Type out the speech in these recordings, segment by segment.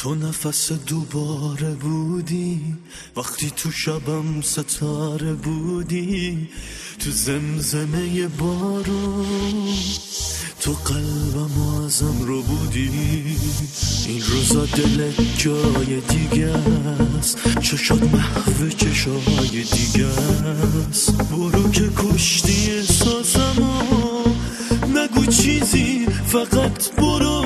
تو نفس دوباره بودی وقتی تو شبم ستاره بودی، تو زمزمه بارون تو قلبم ازم رو بودی. این روزا دلت جای دیگه است، چشات محو چشای دیگه است. برو که کشتی احساسمو، نگو چیزی فقط برو.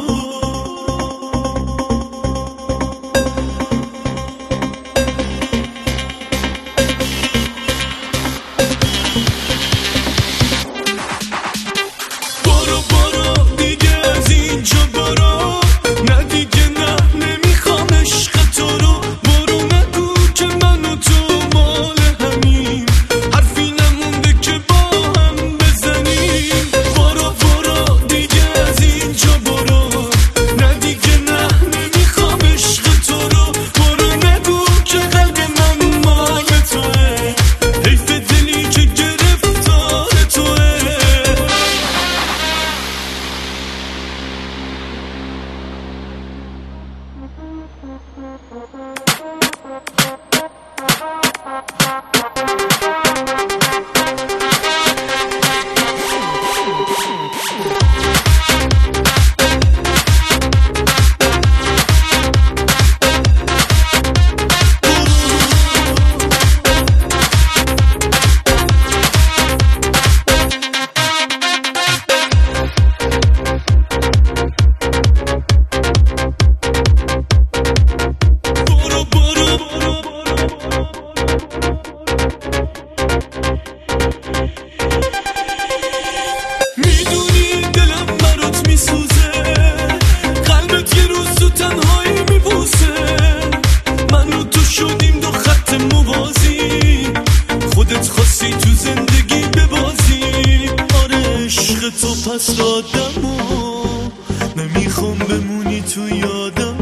خودت خواستی تو زندگی ببازی. آره عشق تو پس دادمو، نمیخوام بمونی تو یادم.